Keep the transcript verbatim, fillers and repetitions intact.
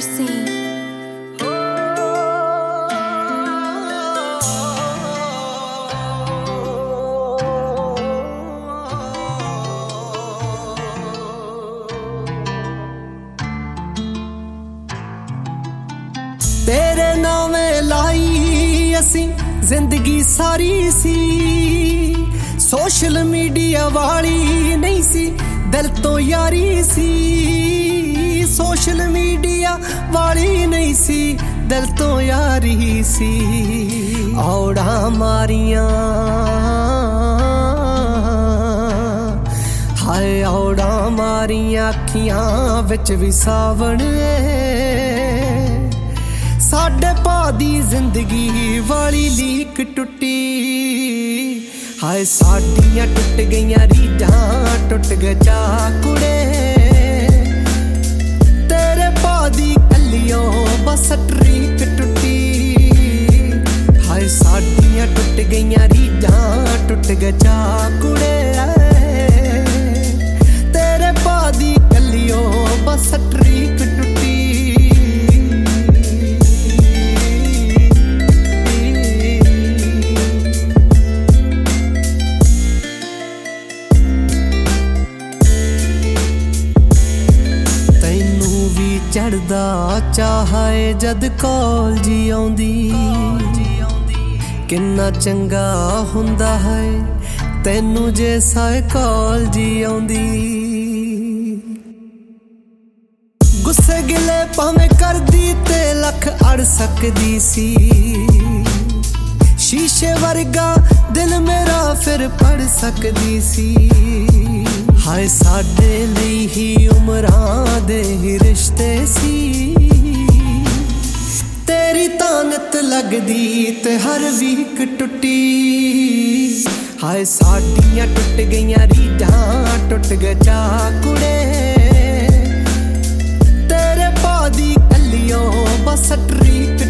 Mercy. तेरे नावें लाई असी जिंदगी सारी सी सोशल मीडिया वाली नहीं सी दिल तो यारी सी सोशल मीडिया वाली नहीं सी दिल तो यारी सी औड़ा मारियां हाय औड़ा मारियां अखियां विच भी सावण साडे भा दी जिंदगी वाली लीक टुटी हाय साडियां टुट गईयां रीडां टुट गए चाकुड़े तेरे भा दी कलियों बस ट्रीक टुटी हाय साडियां टुट गईयां रीडां टुट गए चाकुड़े तेरे भा दी कलियों बस ट्रीक टुटी चढ़दा चाहे जद कॉल जी आउंदी किन्ना चंगा हुंदा है तैनू जे साए कॉल जी आउंदी गुस्से गिले भावें करदी ते लख अड़ सकदी सी शीशे वर्गा दिल मेरा फिर पढ़ सकदी सी हाय साडे लई ही उमरां दे ही रिश्ते सी तेरी तानत लगदी ते हर वीक टुटी हाय साडियां टुट गईयां रीडां टुट गए चाकुड़े तेरे भा दी कलियों बस ट्रीक